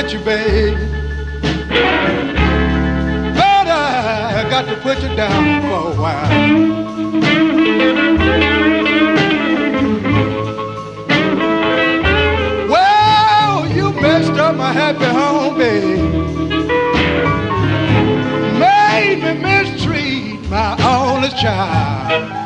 with you, babe. But I got to put you down for a while. Well, you messed up my happy home, babe. Made me mistreat my only child.